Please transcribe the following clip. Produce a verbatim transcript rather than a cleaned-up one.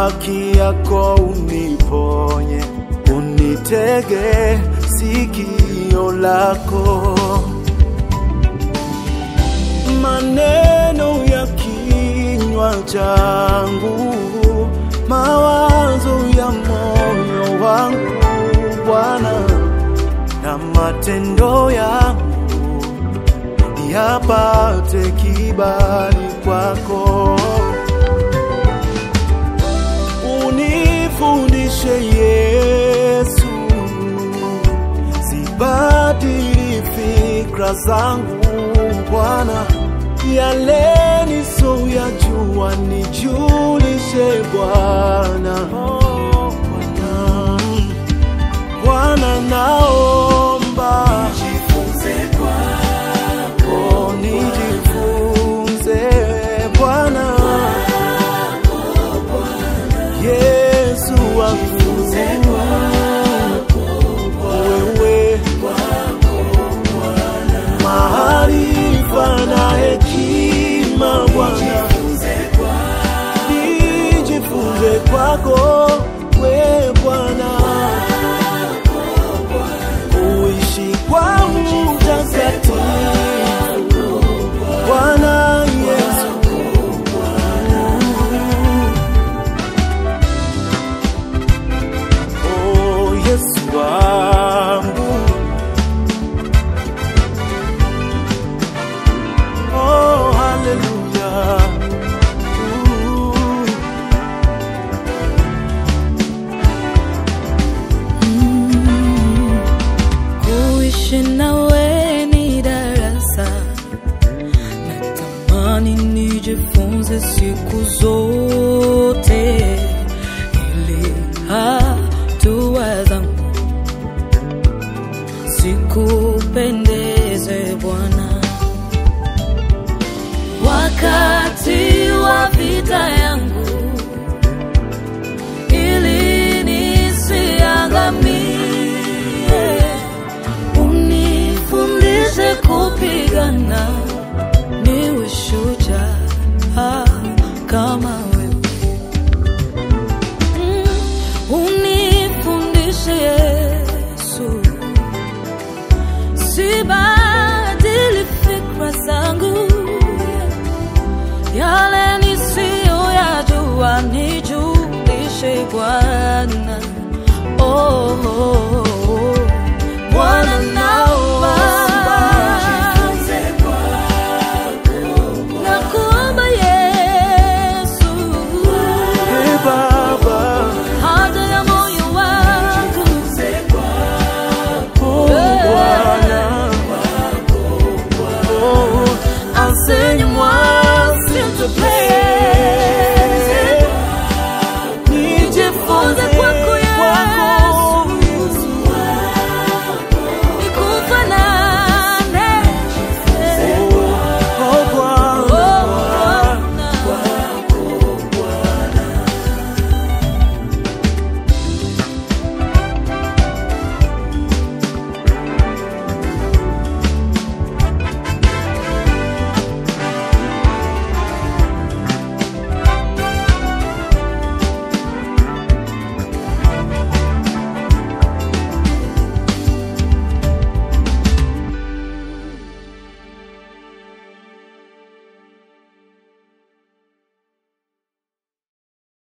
haki yako uniponye, unitege sikio lako. Maneno ya kinywa changu, mawazo ya moyo wangu Bwana, na matendo yangu yapate kibali kwako. Unifundishe Yesu, sibadili fikra zangu Bwana, yale nisoyajua nijulishe Bwana. Bwana naomba nijifunze kwako, nijifunze Bwana, Yesu wangu, wewe maarifa na hekima Bwana, nijifunze kwako wewe Bwana, uishi kwa utakatifu Bwana Yesu. Oh Yesu wangu, oh hallelujah. Kuishi nawe ni darasa, natamani nijifunze siku zote, ili hatua zangu zikupendeze Bwana. Wakati wa vita yangu, ili nisiangamie, unifundishe kupigana, niwe shujaa kama wewe. Mm, unifundishe Yesu, sibadili fikra zangu, yale nisiyoyajua nijulishe Bwana. Oh, oh.